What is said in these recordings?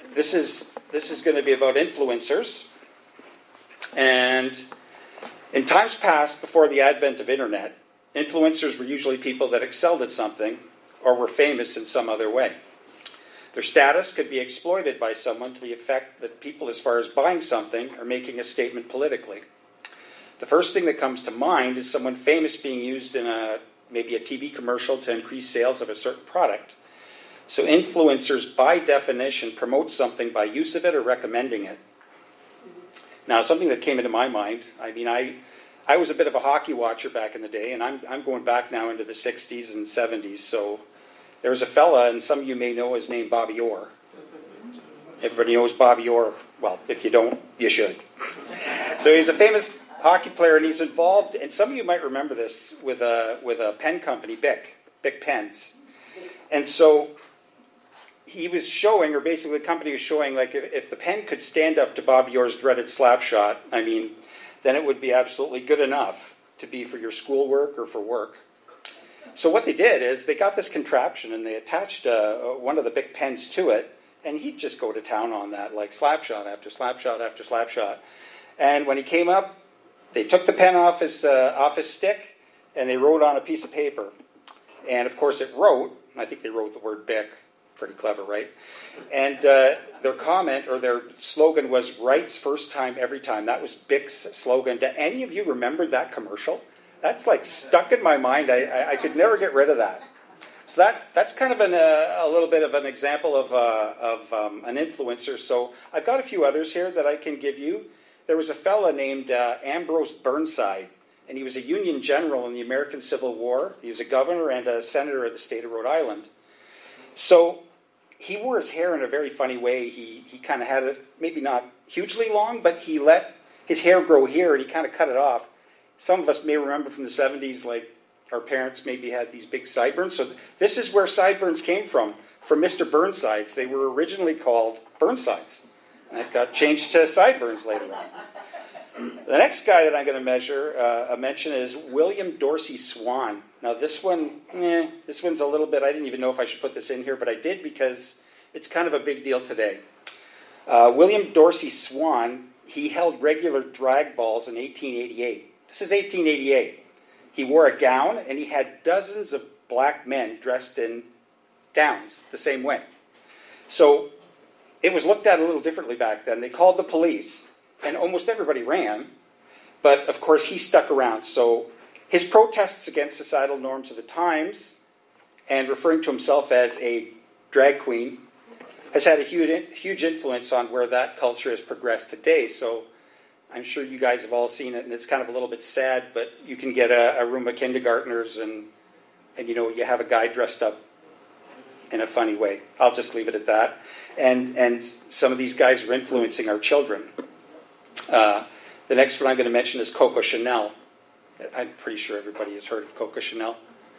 this is going to be about influencers. And in times past, before the advent of internet, influencers were usually people that excelled at something or were famous in some other way. Their status could be exploited by someone to the effect that people, as far as buying something, are making a statement politically. The first thing that comes to mind is someone famous being used in maybe a TV commercial to increase sales of a certain product. So influencers, by definition, promote something by use of it or recommending it. Now, something that came into my mind, I mean, I was a bit of a hockey watcher back in the day, and I'm going back now into the 60s and 70s, so there was a fella, and some of you may know his name, Bobby Orr. Everybody knows Bobby Orr. Well, if you don't, you should. So he's a famous hockey player, and he's involved, and some of you might remember this, with a pen company, Bic Pens. And so he was showing, or basically the company was showing, like if the pen could stand up to Bobby Orr's dreaded slap shot, I mean, then it would be absolutely good enough to be for your schoolwork or for work. So what they did is they got this contraption and they attached one of the Bic pens to it, and he'd just go to town on that, like slap shot after slap shot after slap shot. And when he came up, they took the pen off his stick and they wrote on a piece of paper. And of course it wrote, I think they wrote the word Bic, pretty clever, right? And their comment or their slogan was "Rights first time, every time." That was Bic's slogan. Do any of you remember that commercial? That's like stuck in my mind. I could never get rid of that. So that's kind of a little bit of an example of an influencer. So I've got a few others here that I can give you. There was a fella named Ambrose Burnside, and he was a Union general in the American Civil War. He was a governor and a senator of the state of Rhode Island. So he wore his hair in a very funny way. He kind of had it, maybe not hugely long, but he let his hair grow here, and he kind of cut it off. Some of us may remember from the 70s, like our parents maybe had these big sideburns. So this is where sideburns came from Mr. Burnsides. They were originally called Burnsides, and it got changed to sideburns later on. The next guy that I'm going to mention is William Dorsey Swan. Now this one's a little bit, I didn't even know if I should put this in here, but I did because it's kind of a big deal today. William Dorsey Swan, he held regular drag balls in 1888. This is 1888. He wore a gown, and he had dozens of black men dressed in gowns the same way. So it was looked at a little differently back then. They called the police, and almost everybody ran. But, of course, he stuck around. So his protests against societal norms of the times, and referring to himself as a drag queen, has had a huge influence on where that culture has progressed today. So I'm sure you guys have all seen it, and it's kind of a little bit sad, but you can get a room of kindergartners and you have a guy dressed up in a funny way. I'll just leave it at that. And some of these guys are influencing our children. The next one I'm going to mention is Coco Chanel. I'm pretty sure everybody has heard of Coco Chanel.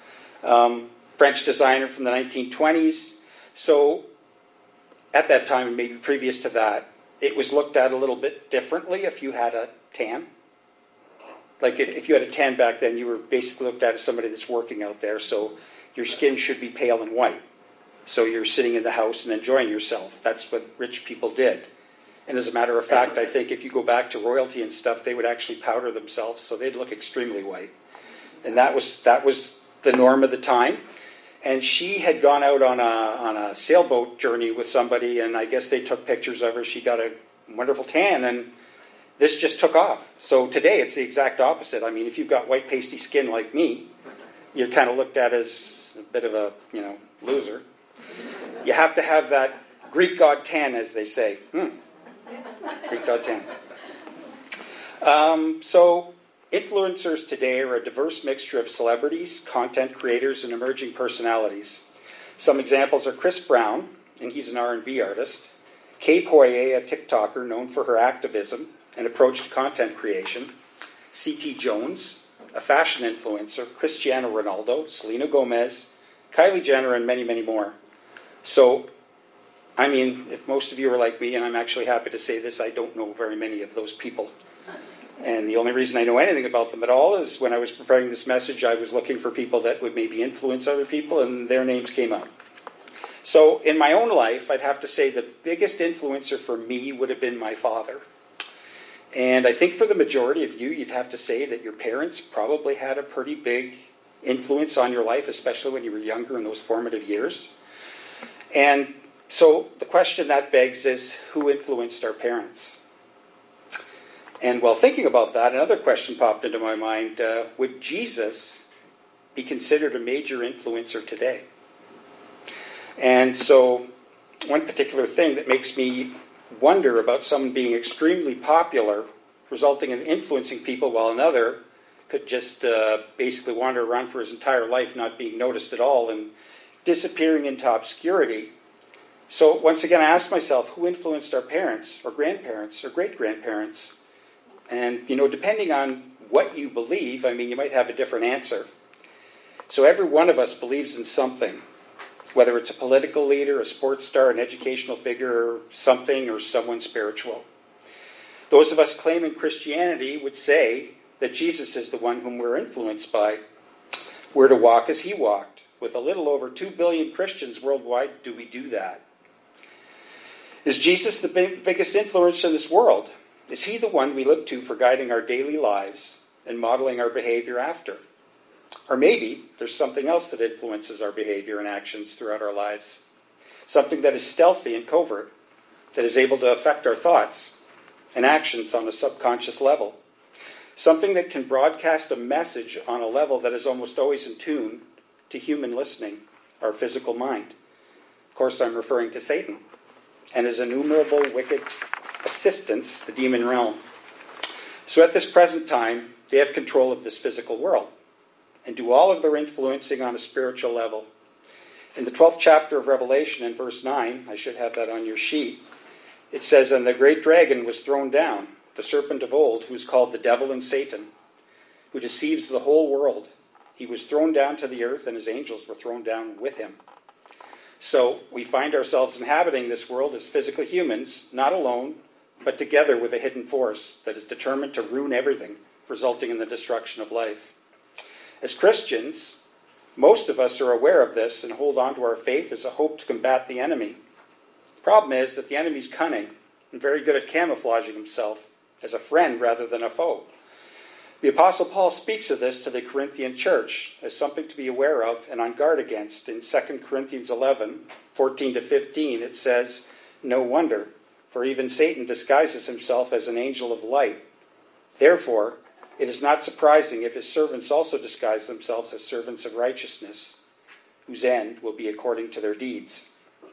French designer from the 1920s. So at that time, and maybe previous to that, it was looked at a little bit differently if you had a tan. Like if you had a tan back then, you were basically looked at as somebody that's working out there. So your skin should be pale and white. So you're sitting in the house and enjoying yourself. That's what rich people did. And as a matter of fact, I think if you go back to royalty and stuff, they would actually powder themselves, so they'd look extremely white. And that was the norm of the time. And she had gone out on a sailboat journey with somebody, and I guess they took pictures of her. She got a wonderful tan, and this just took off. So today it's the exact opposite. I mean, if you've got white pasty skin like me, you're kind of looked at as a bit of a loser. You have to have that Greek god tan, as they say. Greek god tan. So influencers today are a diverse mixture of celebrities, content creators, and emerging personalities. Some examples are Chris Brown, and he's an R&B artist. Kay Poirier, a TikToker known for her activism and approach to content creation. C.T. Jones, a fashion influencer. Cristiano Ronaldo, Selena Gomez, Kylie Jenner, and many, many more. So, I mean, if most of you are like me, and I'm actually happy to say this, I don't know very many of those people. And the only reason I know anything about them at all is when I was preparing this message, I was looking for people that would maybe influence other people, and their names came up. So in my own life, I'd have to say the biggest influencer for me would have been my father. And I think for the majority of you, you'd have to say that your parents probably had a pretty big influence on your life, especially when you were younger in those formative years. And so the question that begs is, who influenced our parents? And while thinking about that, another question popped into my mind. Would Jesus be considered a major influencer today? And so one particular thing that makes me wonder about someone being extremely popular, resulting in influencing people, while another could just basically wander around for his entire life, not being noticed at all and disappearing into obscurity. So once again, I asked myself, who influenced our parents or grandparents or great-grandparents? And, depending on what you believe, you might have a different answer. So every one of us believes in something, whether it's a political leader, a sports star, an educational figure, or something or someone spiritual. Those of us claiming Christianity would say that Jesus is the one whom we're influenced by. We're to walk as he walked. With a little over 2 billion Christians worldwide, do we do that? Is Jesus the biggest influence in this world? Is he the one we look to for guiding our daily lives and modeling our behavior after? Or maybe there's something else that influences our behavior and actions throughout our lives. Something that is stealthy and covert, that is able to affect our thoughts and actions on a subconscious level. Something that can broadcast a message on a level that is almost always in tune to human listening, our physical mind. Of course, I'm referring to Satan and his innumerable wicked assistants, the demon realm. So at this present time, they have control of this physical world and do all of their influencing on a spiritual level. In the 12th chapter of Revelation, in verse 9, I should have that on your sheet, it says, "And the great dragon was thrown down, the serpent of old, who is called the devil and Satan, who deceives the whole world. He was thrown down to the earth, and his angels were thrown down with him." So we find ourselves inhabiting this world as physical humans, not alone, but together with a hidden force that is determined to ruin everything, resulting in the destruction of life. As Christians, most of us are aware of this and hold on to our faith as a hope to combat the enemy. The problem is that the enemy's cunning and very good at camouflaging himself as a friend rather than a foe. The Apostle Paul speaks of this to the Corinthian church as something to be aware of and on guard against. In 2 Corinthians 11, 14 to 15, it says, "No wonder, for even Satan disguises himself as an angel of light. Therefore, it is not surprising if his servants also disguise themselves as servants of righteousness, whose end will be according to their deeds."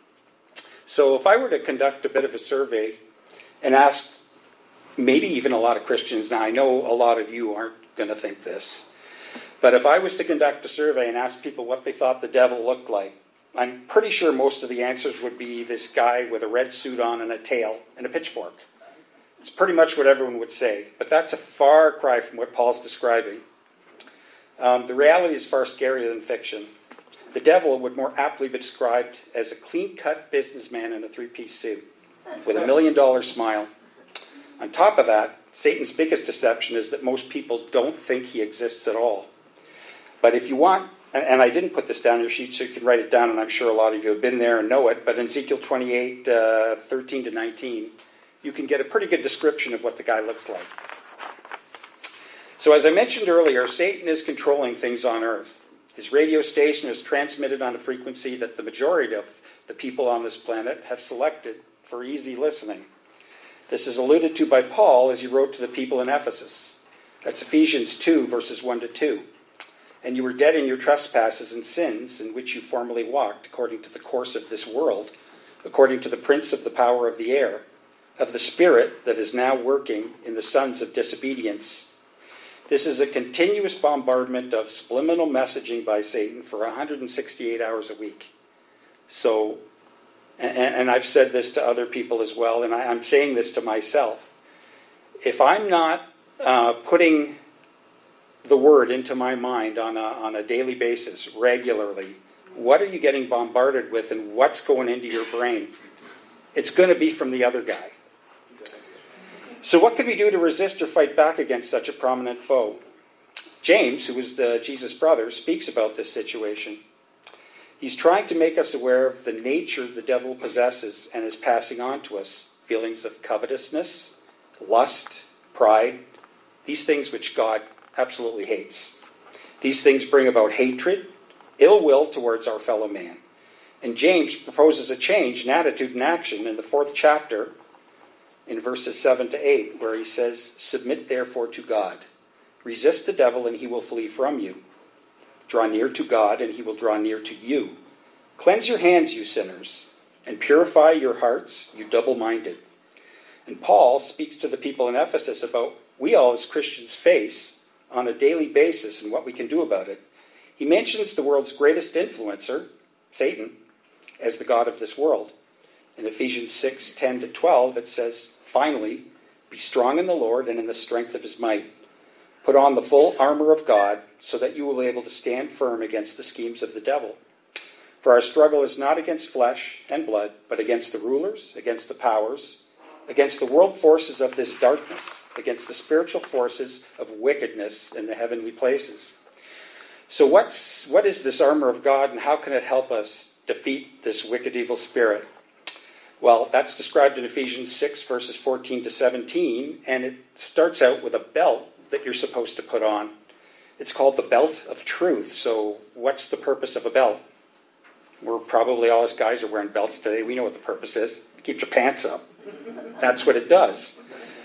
So if I were to conduct a bit of a survey and ask maybe even a lot of Christians, now I know a lot of you aren't going to think this, but if I was to conduct a survey and ask people what they thought the devil looked like, I'm pretty sure most of the answers would be this guy with a red suit on and a tail and a pitchfork. It's pretty much what everyone would say, but that's a far cry from what Paul's describing. The reality is far scarier than fiction. The devil would more aptly be described as a clean-cut businessman in a three-piece suit with $1 million smile. On top of that, Satan's biggest deception is that most people don't think he exists at all. But if you want, and I didn't put this down on your sheet so you can write it down, and I'm sure a lot of you have been there and know it, but in Ezekiel 28, 13 to 19, you can get a pretty good description of what the guy looks like. So as I mentioned earlier, Satan is controlling things on earth. His radio station is transmitted on a frequency that the majority of the people on this planet have selected for easy listening. This is alluded to by Paul as he wrote to the people in Ephesus. That's Ephesians 2, verses 1 to 2. "And you were dead in your trespasses and sins, in which you formerly walked, according to the course of this world, according to the prince of the power of the air, of the spirit that is now working in the sons of disobedience." This is a continuous bombardment of subliminal messaging by Satan for 168 hours a week. So, and I've said this to other people as well, and I'm saying this to myself. If I'm not putting the word into my mind on a daily basis, regularly, what are you getting bombarded with and what's going into your brain? It's going to be from the other guy. So what can we do to resist or fight back against such a prominent foe? James, who was Jesus' brother, speaks about this situation. He's trying to make us aware of the nature the devil possesses and is passing on to us. Feelings of covetousness, lust, pride, these things which God absolutely hates. These things bring about hatred, ill will towards our fellow man. And James proposes a change in attitude and action in the 4th chapter, in verses 7 to 8, where he says, "Submit therefore to God. Resist the devil, and he will flee from you. Draw near to God, and he will draw near to you. Cleanse your hands, you sinners, and purify your hearts, you double-minded." And Paul speaks to the people in Ephesus about we all as Christians face on a daily basis and what we can do about it. He mentions the world's greatest influencer, Satan, as the god of this world. In Ephesians 6:10 to 12, it says, "Finally, be strong in the Lord and in the strength of his might. Put on the full armor of God so that you will be able to stand firm against the schemes of the devil. For our struggle is not against flesh and blood, but against the rulers, against the powers, against the world forces of this darkness, against the spiritual forces of wickedness in the heavenly places." So what is this armor of God, and how can it help us defeat this wicked evil spirit? Well, that's described in Ephesians 6, verses 14 to 17, and it starts out with a belt that you're supposed to put on. It's called the belt of truth. So what's the purpose of a belt? We're probably, all us guys are wearing belts today. We know what the purpose is. Keep your pants up. That's what it does.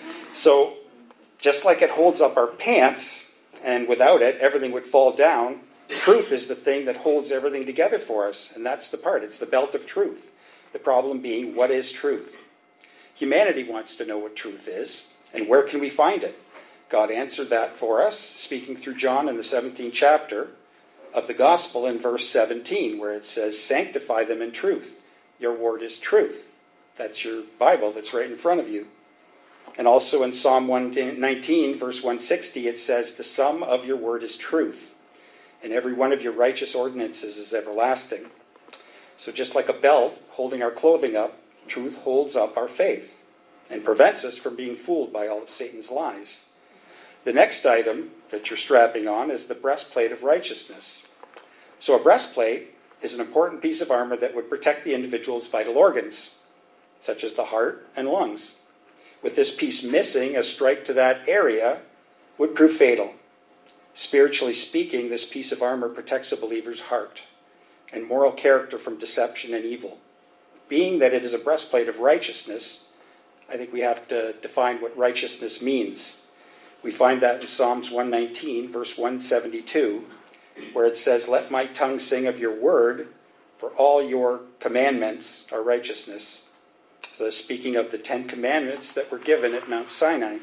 So just like it holds up our pants, and without it, everything would fall down, truth is the thing that holds everything together for us. And that's the part. It's the belt of truth. The problem being, what is truth? Humanity wants to know what truth is, and where can we find it? God answered that for us, speaking through John in the 17th chapter of the Gospel in verse 17, where it says, "Sanctify them in truth. Your word is truth." That's your Bible that's right in front of you. And also in Psalm 119, verse 160, it says, "The sum of your word is truth, and every one of your righteous ordinances is everlasting." So just like a belt holding our clothing up, truth holds up our faith and prevents us from being fooled by all of Satan's lies. The next item that you're strapping on is the breastplate of righteousness. So a breastplate is an important piece of armor that would protect the individual's vital organs, such as the heart and lungs. With this piece missing, a strike to that area would prove fatal. Spiritually speaking, this piece of armor protects a believer's heart and moral character from deception and evil. Being that it is a breastplate of righteousness, I think we have to define what righteousness means. We find that in Psalms 119, verse 172, where it says, "Let my tongue sing of your word, for all your commandments are righteousness." So speaking of the 10 commandments that were given at Mount Sinai.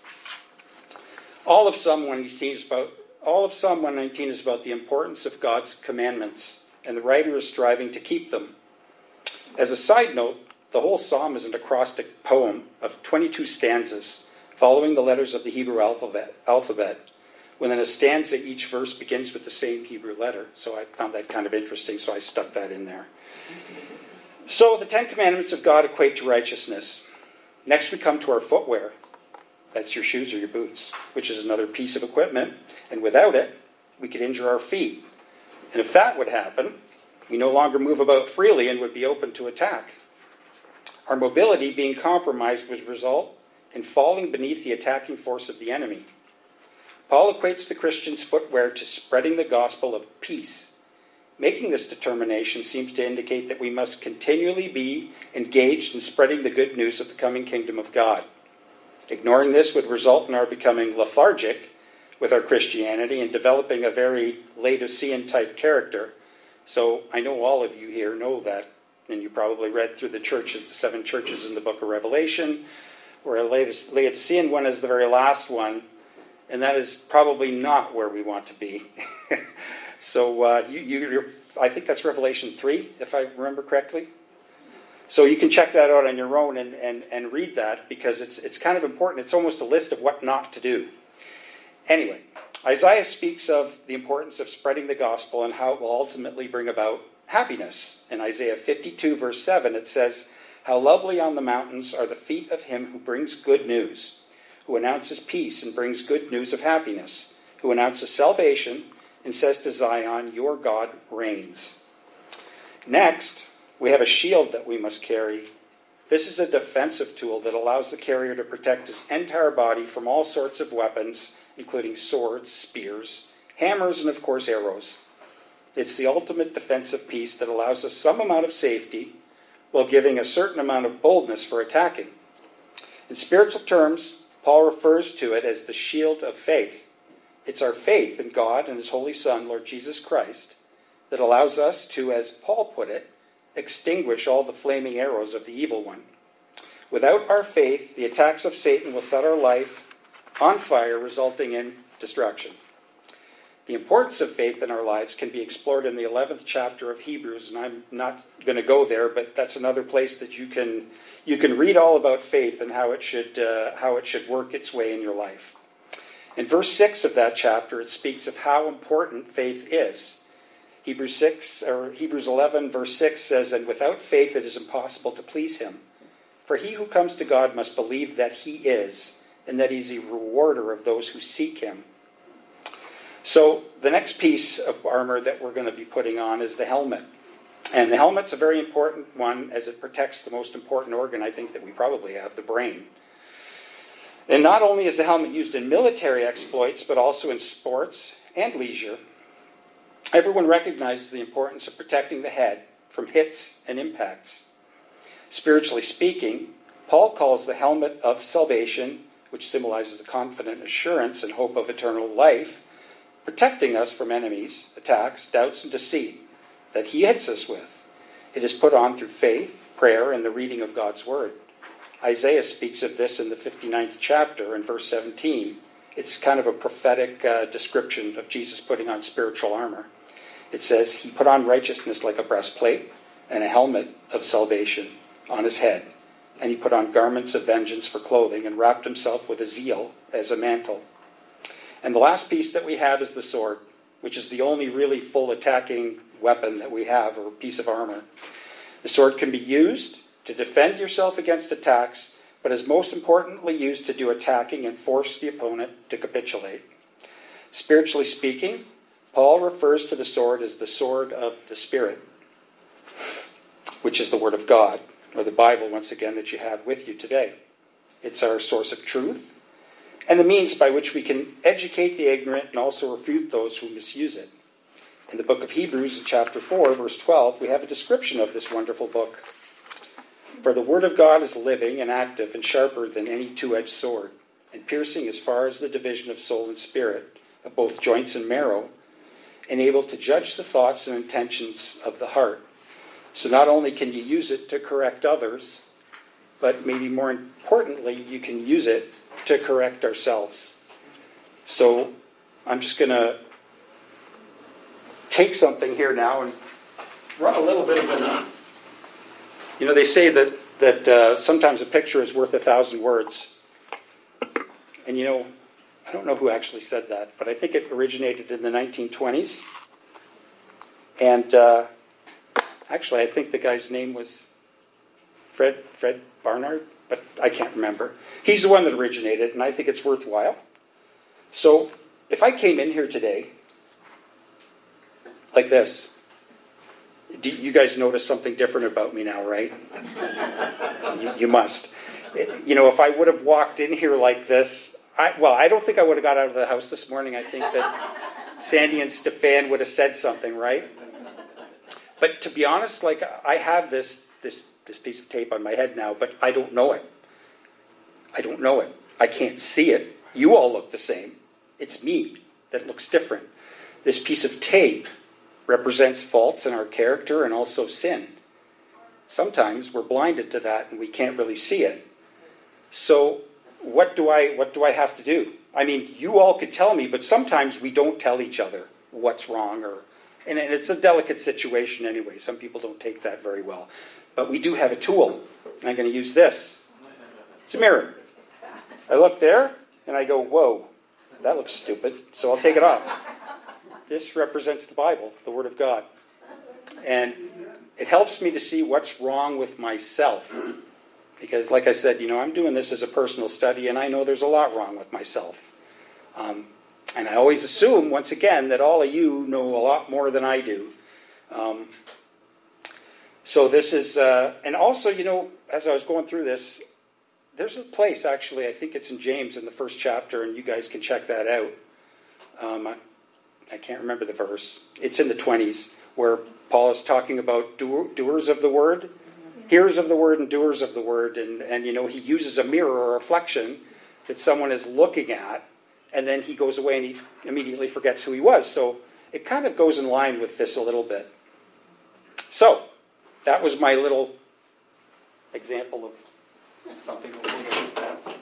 All of Psalm 119 is about the importance of God's commandments, and the writer is striving to keep them. As a side note, the whole psalm is an acrostic poem of 22 stanzas, following the letters of the Hebrew alphabet. Within a stanza, each verse begins with the same Hebrew letter. So I found that kind of interesting, so I stuck that in there. So the 10 commandments of God equate to righteousness. Next we come to our footwear. That's your shoes or your boots, which is another piece of equipment. And without it, we could injure our feet. And if that would happen, we no longer move about freely and would be open to attack. Our mobility being compromised would result in falling beneath the attacking force of the enemy. Paul equates the Christian's footwear to spreading the gospel of peace. Making this determination seems to indicate that we must continually be engaged in spreading the good news of the coming kingdom of God. Ignoring this would result in our becoming lethargic with our Christianity and developing a very Laodicean-type character. So I know all of you here know that, and you probably read through the 7 churches in the book of Revelation, where Laodicean one is the very last one, and that is probably not where we want to be. So I think that's Revelation 3, if I remember correctly. So you can check that out on your own and read that, because it's kind of important. It's almost a list of what not to do. Anyway, Isaiah speaks of the importance of spreading the gospel and how it will ultimately bring about happiness. In Isaiah 52, verse 7, it says, "How lovely on the mountains are the feet of him who brings good news, who announces peace and brings good news of happiness, who announces salvation and says to Zion, your God reigns." Next, we have a shield that we must carry. This is a defensive tool that allows the carrier to protect his entire body from all sorts of weapons, including swords, spears, hammers, and of course arrows. It's the ultimate defensive piece that allows us some amount of safety while giving a certain amount of boldness for attacking. In spiritual terms, Paul refers to it as the shield of faith. It's our faith in God and His Holy Son, Lord Jesus Christ, that allows us to, as Paul put it, extinguish all the flaming arrows of the evil one. Without our faith, the attacks of Satan will set our life on fire, resulting in destruction. The importance of faith in our lives can be explored in the 11th chapter of Hebrews, and I'm not going to go there, but that's another place that you can read all about faith and how it should work its way in your life. In verse 6 of that chapter, it speaks of how important faith is. Hebrews 11, verse 6 says, "And without faith it is impossible to please Him. For he who comes to God must believe that He is, and that He's a rewarder of those who seek Him." So the next piece of armor that we're going to be putting on is the helmet. And the helmet's a very important one as it protects the most important organ I think that we probably have, the brain. And not only is the helmet used in military exploits, but also in sports and leisure. Everyone recognizes the importance of protecting the head from hits and impacts. Spiritually speaking, Paul calls the helmet of salvation, which symbolizes the confident assurance and hope of eternal life, protecting us from enemies, attacks, doubts, and deceit that he hits us with. It is put on through faith, prayer, and the reading of God's Word. Isaiah speaks of this in the 59th chapter in verse 17. It's kind of a prophetic description of Jesus putting on spiritual armor. It says, "He put on righteousness like a breastplate and a helmet of salvation on his head. And he put on garments of vengeance for clothing and wrapped himself with a zeal as a mantle." And the last piece that we have is the sword, which is the only really full attacking weapon that we have, or piece of armor. The sword can be used to defend yourself against attacks, but is most importantly used to do attacking and force the opponent to capitulate. Spiritually speaking, Paul refers to the sword as the sword of the Spirit, which is the Word of God, or the Bible, once again, that you have with you today. It's our source of truth, and the means by which we can educate the ignorant and also refute those who misuse it. In the book of Hebrews, chapter 4, verse 12, we have a description of this wonderful book. "For the word of God is living and active and sharper than any two-edged sword, and piercing as far as the division of soul and spirit, of both joints and marrow, and able to judge the thoughts and intentions of the heart." So not only can you use it to correct others, but maybe more importantly, you can use it to correct ourselves. So I'm just going to take something here now and run a little bit of an... they say that sometimes a picture is worth 1,000 words. And I don't know who actually said that, but I think it originated in the 1920s. And actually, I think the guy's name was Fred Barnard, but I can't remember. He's the one that originated, and I think it's worthwhile. So if I came in here today like this, do you guys notice something different about me now, right? You must. If I would have walked in here like this, I don't think I would have got out of the house this morning. I think that Sandy and Stefan would have said something, right? But to be honest, I have this piece of tape on my head now, but I don't know it. I don't know it. I can't see it. You all look the same. It's me that looks different. This piece of tape represents faults in our character and also sin. Sometimes we're blinded to that and we can't really see it. So what do I have to do? I mean, you all could tell me, but sometimes we don't tell each other what's wrong, and it's a delicate situation anyway. Some people don't take that very well. But we do have a tool, and I'm going to use this. It's a mirror. I look there, and I go, whoa, that looks stupid, so I'll take it off. This represents the Bible, the Word of God. And it helps me to see what's wrong with myself. Because, like I said, I'm doing this as a personal study, and I know there's a lot wrong with myself. And I always assume, once again, that all of you know a lot more than I do. So this is, and also, as I was going through this, there's a place, actually, I think it's in James in the first chapter, and you guys can check that out. I can't remember the verse. It's in the 20s, where Paul is talking about doers of the word, hearers of the word and doers of the word, and he uses a mirror or a reflection that someone is looking at, and then he goes away and he immediately forgets who he was. So it kind of goes in line with this a little bit. So that was my little example of something that we'll look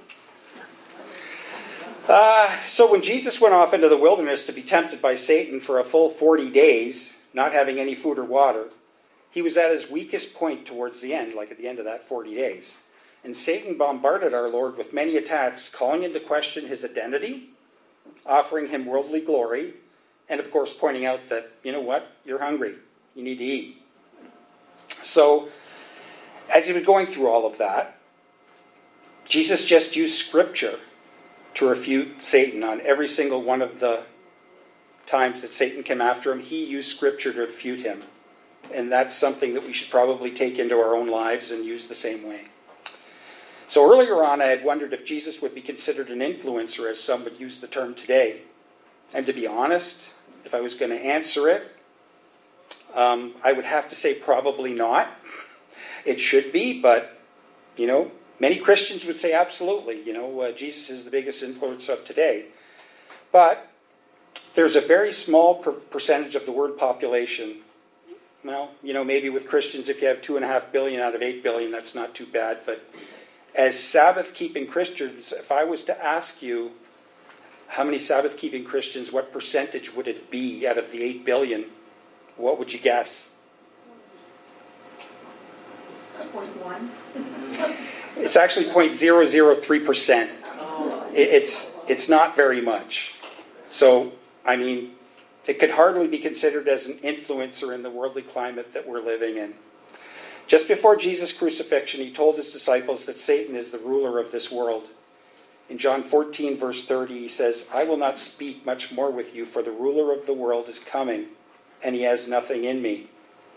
at. So when Jesus went off into the wilderness to be tempted by Satan for a full 40 days, not having any food or water, he was at his weakest point towards the end, like at the end of that 40 days. And Satan bombarded our Lord with many attacks, calling into question his identity, offering him worldly glory, and of course pointing out that, you know what, you're hungry, you need to eat. So, as he was going through all of that, Jesus just used Scripture to refute Satan on every single one of the times that Satan came after him. He used Scripture to refute him. And that's something that we should probably take into our own lives and use the same way. So earlier on, I had wondered if Jesus would be considered an influencer, as some would use the term today. And to be honest, if I was going to answer it, I would have to say probably not. It should be, but, many Christians would say absolutely. Jesus is the biggest influence of today. But there's a very small percentage of the world population. Well, maybe with Christians, if you have 2.5 billion out of 8 billion, that's not too bad. But as Sabbath-keeping Christians, if I was to ask you how many Sabbath-keeping Christians, what percentage would it be out of the 8 billion, what would you guess? 0.1. It's actually 0.003%. It's not very much. So, it could hardly be considered as an influencer in the worldly climate that we're living in. Just before Jesus' crucifixion, he told his disciples that Satan is the ruler of this world. In John 14, verse 30, he says, "I will not speak much more with you, for the ruler of the world is coming, and he has nothing in me."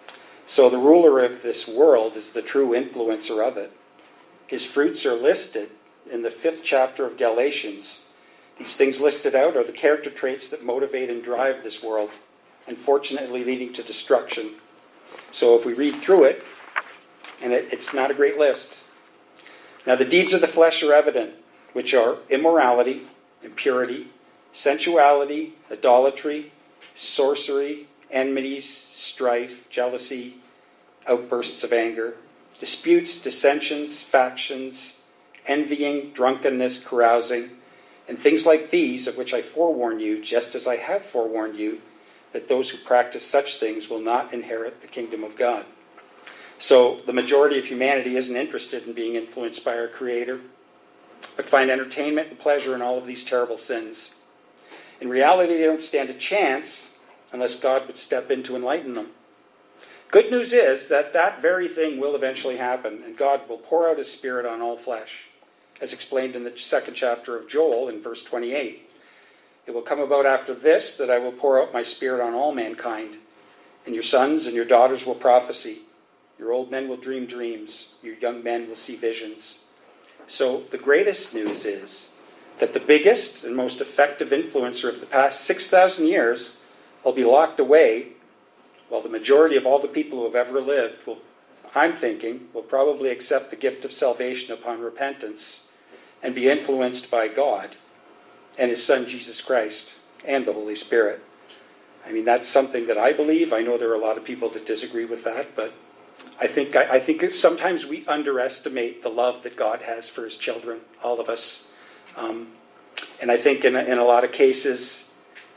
So the ruler of this world is the true influencer of it. His fruits are listed in the 5th chapter of Galatians. These things listed out are the character traits that motivate and drive this world, unfortunately leading to destruction. So if we read through it, and it's not a great list. Now the deeds of the flesh are evident, which are immorality, impurity, sensuality, idolatry, sorcery, enmities, strife, jealousy, outbursts of anger, disputes, dissensions, factions, envying, drunkenness, carousing, and things like these, of which I forewarn you, just as I have forewarned you, that those who practice such things will not inherit the kingdom of God. So the majority of humanity isn't interested in being influenced by our Creator, but find entertainment and pleasure in all of these terrible sins. In reality, they don't stand a chance unless God would step in to enlighten them. Good news is that that very thing will eventually happen, and God will pour out his Spirit on all flesh, as explained in the 2nd chapter of Joel in verse 28. "It will come about after this that I will pour out my Spirit on all mankind, and your sons and your daughters will prophesy. Your old men will dream dreams. Your young men will see visions." So the greatest news is that the biggest and most effective influencer of the past 6,000 years will be locked away, while the majority of all the people who have ever lived will probably accept the gift of salvation upon repentance and be influenced by God and his Son Jesus Christ and the Holy Spirit. That's something that I believe. I know there are a lot of people that disagree with that, but I think sometimes we underestimate the love that God has for his children, all of us. And I think in a lot of cases,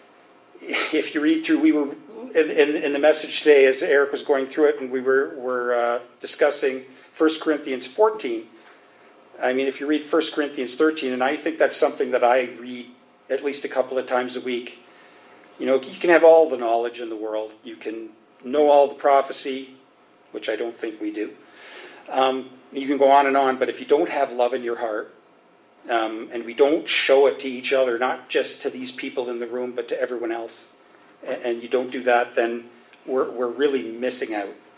if you read through, we were in the message today as Eric was going through it, and we were discussing 1 Corinthians 14. If you read 1 Corinthians 13, and I think that's something that I read at least a couple of times a week. You can have all the knowledge in the world. You can know all the prophecy, which I don't think we do. You can go on, but if you don't have love in your heart, and we don't show it to each other, not just to these people in the room, but to everyone else, and you don't do that, then we're really missing out.